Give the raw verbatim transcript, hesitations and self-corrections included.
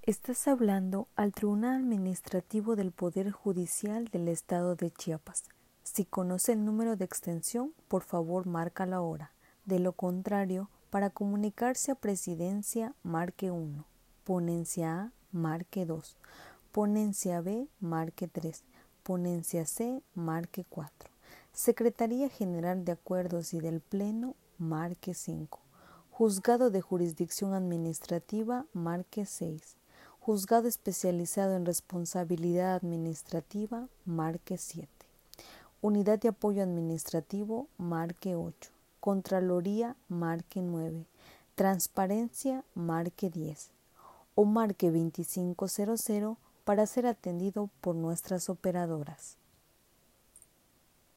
Estás hablando al Tribunal Administrativo del Poder Judicial del Estado de Chiapas. Si conoce el número de extensión, por favor marca la hora. De lo contrario, para comunicarse a Presidencia, marque uno. Ponencia A, marque dos. Ponencia B, marque tres. Ponencia C, marque cuatro. Secretaría General de Acuerdos y del Pleno, marque cinco. Juzgado de Jurisdicción Administrativa, marque seis. Juzgado especializado en responsabilidad administrativa, marque siete. Unidad de apoyo administrativo, marque ocho. Contraloría, marque nueve. Transparencia, marque diez. O marque veinticinco cero cero para ser atendido por nuestras operadoras.